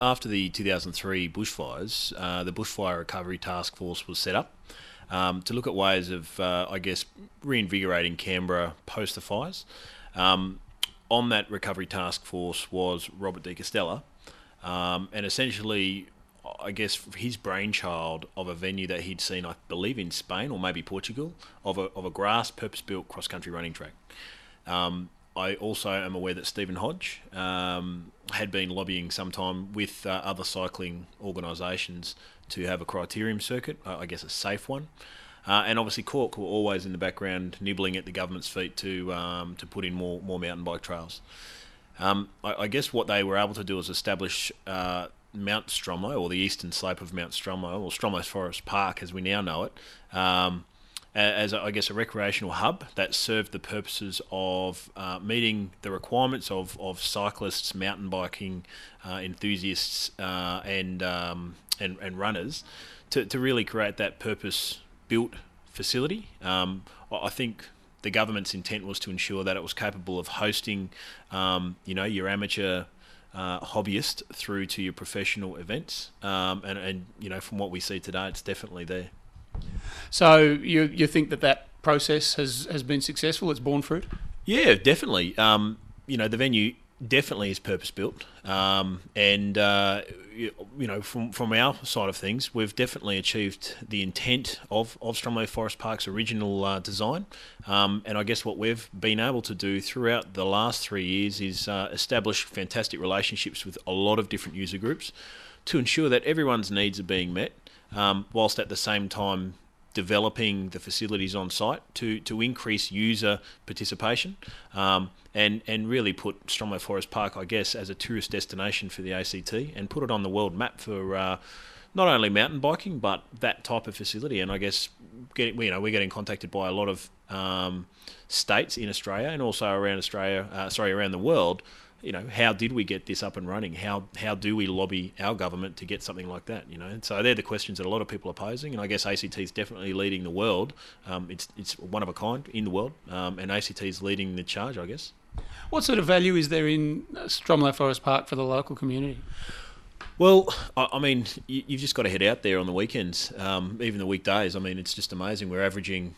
after the 2003 bushfires, the Bushfire Recovery Task Force was set up to look at ways of, reinvigorating Canberra post the fires. On that recovery task force was Robert de Castella, and essentially, I guess his brainchild of a venue that he'd seen, I believe, in Spain or maybe Portugal, of a grass purpose-built cross-country running track. I also am aware that Stephen Hodge had been lobbying sometime with other cycling organisations to have a criterium circuit, I guess a safe one. And obviously Cork were always in the background nibbling at the government's feet to put in more mountain bike trails. I guess what they were able to do is establish Mount Stromlo, or the eastern slope of Mount Stromlo, or Stromlo Forest Park as we now know it, as I guess a recreational hub that served the purposes of meeting the requirements of cyclists, mountain biking enthusiasts, and runners to really create that purpose-built facility. I think the government's intent was to ensure that it was capable of hosting, your amateur hobbyist through to your professional events, and from what we see today, it's definitely there. So you think that process has been successful? It's borne fruit? Yeah, definitely. The venue definitely is purpose built, and from our side of things, we've definitely achieved the intent of Stromlo Forest Park's original design. And I guess what we've been able to do throughout the last 3 years is establish fantastic relationships with a lot of different user groups to ensure that everyone's needs are being met, whilst at the same time developing the facilities on site to increase user participation, and really put Stromlo Forest Park, I guess, as a tourist destination for the ACT, and put it on the world map for not only mountain biking but that type of facility. And I guess we're getting contacted by a lot of states in Australia and also around around the world. How did we get this up and running? How do we lobby our government to get something like that? So they're the questions that a lot of people are posing, and I guess ACT is definitely leading the world. It's one of a kind in the world, and ACT is leading the charge, I guess. What sort of value is there in Stromlo Forest Park for the local community? Well, I mean, you've just got to head out there on the weekends, even the weekdays. I mean, it's just amazing. We're averaging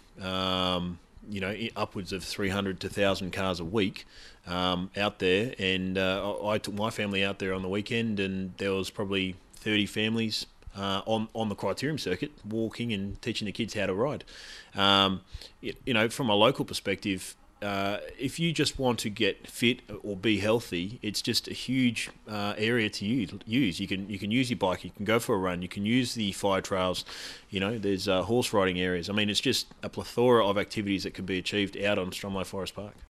upwards of 300 to 1,000 cars a week out there, and I took my family out there on the weekend, and there was probably 30 families on the criterium circuit walking and teaching the kids how to ride. From a local perspective, if you just want to get fit or be healthy, it's just a huge area to use. You can use your bike, you can go for a run, you can use the fire trails. There's horse riding areas. I mean, it's just a plethora of activities that can be achieved out on Stromlo Forest Park.